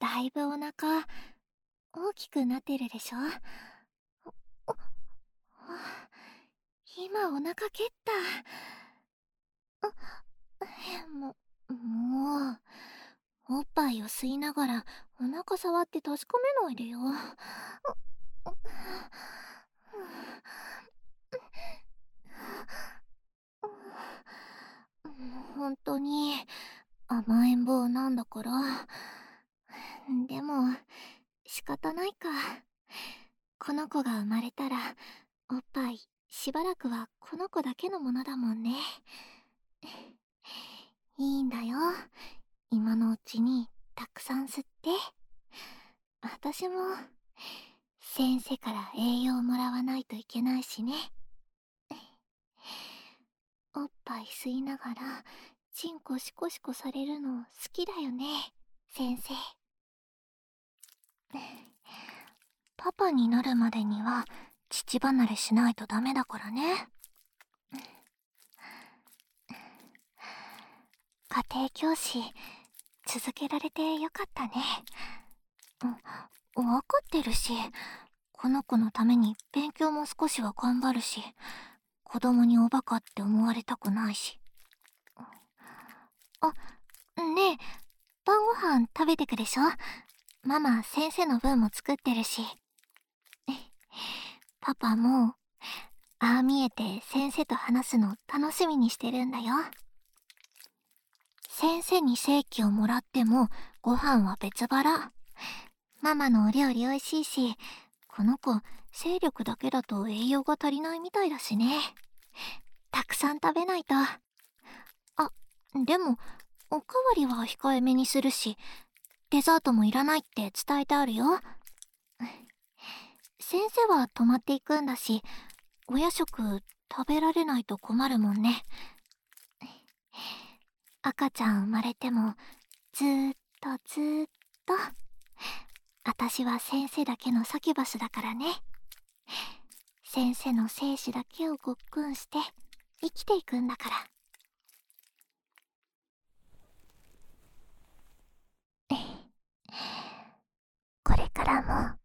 だいぶお腹大きくなってるでしょ。今お腹蹴った。もう、おっぱいを吸いながらお腹触って確かめないでよ。本当に甘えん坊なんだから。でも仕方ないか。この子が生まれたらおっぱいしばらくはこの子だけのものだもんね。いいんだよ、今のうちにたくさん吸って。私も先生から栄養もらわないといけないしね。おっぱい吸いながらチンコシコシコされるの好きだよね、先生。パパになるまでには父離れしないとダメだからね。家庭教師続けられてよかったね。わかってるし、この子のために勉強も少しは頑張るし、子供におバカって思われたくないし。あ、ねえ、晩ご飯食べてくでしょ。ママ先生の分も作ってるし。パパもああ見えて先生と話すの楽しみにしてるんだよ。先生に正規をもらってもご飯は別腹。ママのお料理美味しいし、この子精力だけだと栄養が足りないみたいだしね。たくさん食べないと。でもおかわりは控えめにするし、デザートもいらないって伝えてあるよ。先生は泊まっていくんだし、お夜食食べられないと困るもんね。赤ちゃん生まれてもずーっとずーっと私は先生だけのサキュバスだからね。先生の精子だけをごっくんして生きていくんだから。これからも